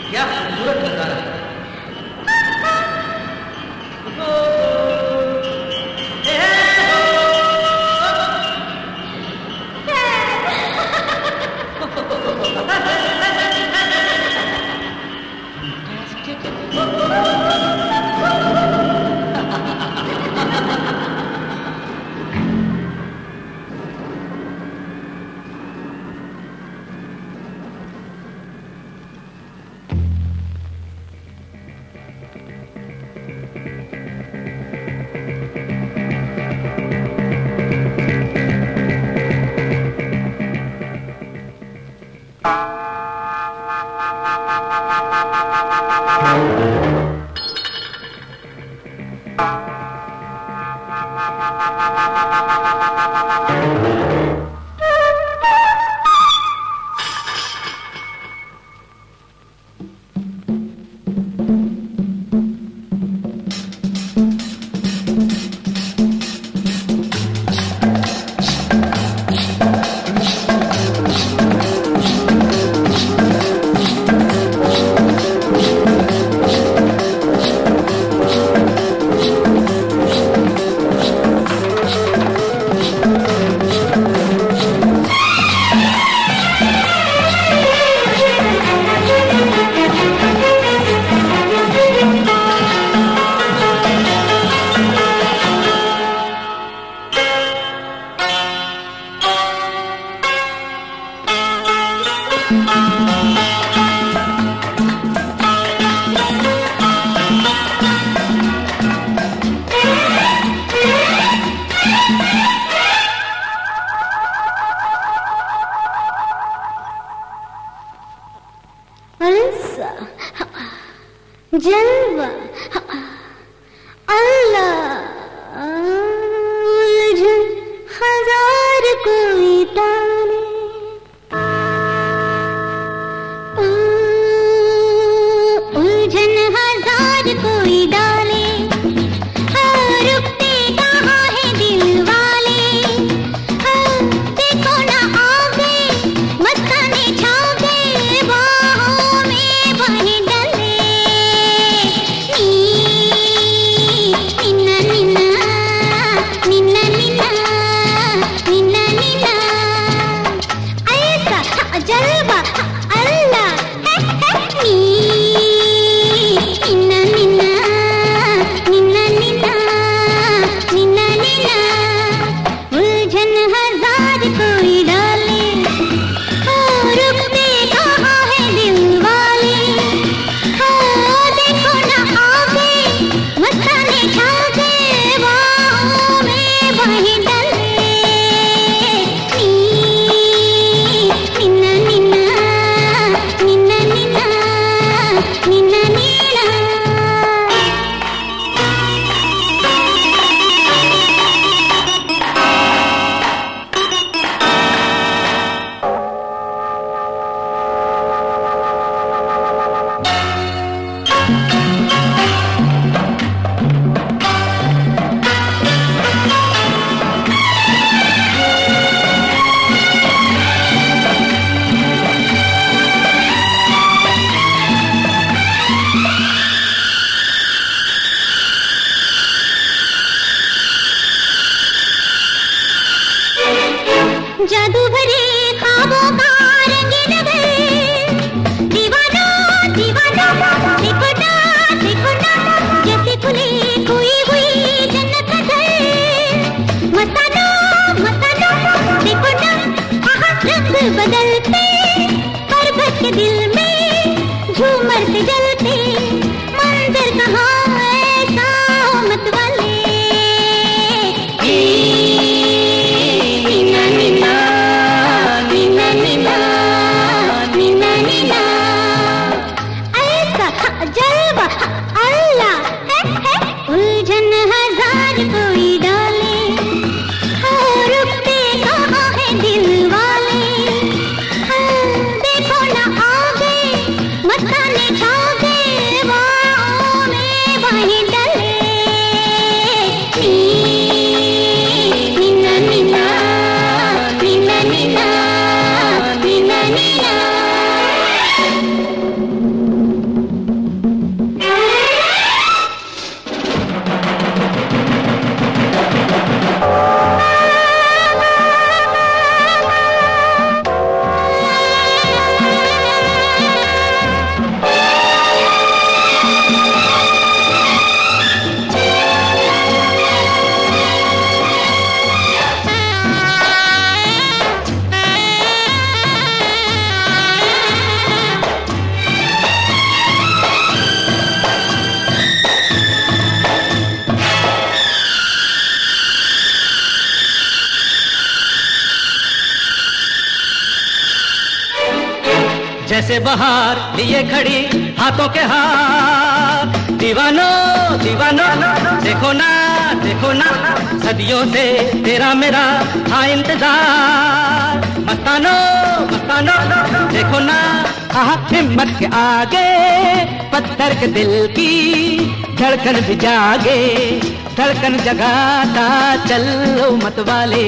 क्या खूबसूरत नजारा। जलवा अल्लाह उलझन हजार कोई ताने उलझन हजार कोई डाले रुकते कहाँ है दिल वाले देखो ना आ गए मस्ताने छा गए बाहों में बहे डले निन्ना निन्ना निन्ना निन्ना निन्ना निन्ना ऐसा जलवा अल्लाह निन्ना निन्ना निन्ना निन्ना निन्ना निन्ना उलझन हजार कोई डाले रुकते कहाँ है दिल वाले देखो ना आ गए मस्ताने छा गए बाहों में बहे डले निन्ना निन्ना निन्ना निन्ना निन्ना निन्ना जादू भरे ख्वाबों का रंगीन नगर दीवाना दीवाना देखो ना जैसे खुले खोई हुई जन्नत का घर मस्ताना मस्ताना देखो ना कहाँ रंग बदलते पर्वत के दिल में झूमर से जलते मंदिर कहाँ ऐसा मत वाले निन्ना निन्ना निन्ना निन्ना निन्ना निन्ना ऐसा जलवा अल्लाह उलझन हजार कोई डाले रुकते कहाँ है दिल वाले देखो ना आ गए मस्ताने छा गए बाहों में बहे डले निन्ना निन्ना निन्ना निन्ना निन्ना निन्ना जैसे बहार लिए खड़ी हाथों के हाथ। दीवानो दीवानो देखो ना सदियों से तेरा मेरा था इंतजार। मस्तानो मस्तानो देखो ना हिम्मत के आगे पत्थर के दिल की धड़कन भी जागे। धड़कन जगाता चलो मत वाले।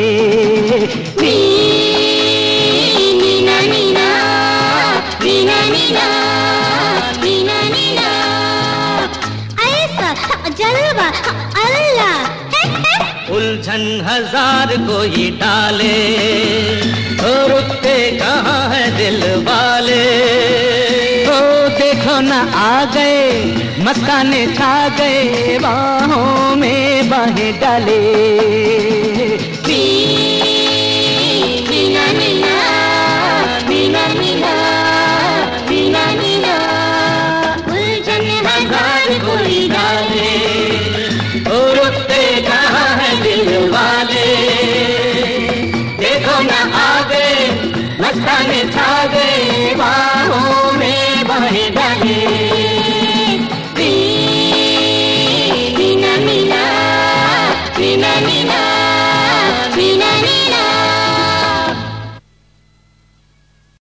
नीना नीना नीना नीना नीना नीना ऐसा जलवा अल्लाह। उलझन हजार कोई डाले तो रुकते कहाँ है दिल वाले। तो देखो ना आ गए मस्ताने छा गए बाहों में बाहें डाले। नीना नीना नीना नीना नीना नीना उलझन हजार कोई डाले तो रुकते कहाँ है दिल वाले। देखो ना आ गए मस्ताने छा गए बाहों में बाहें डाले।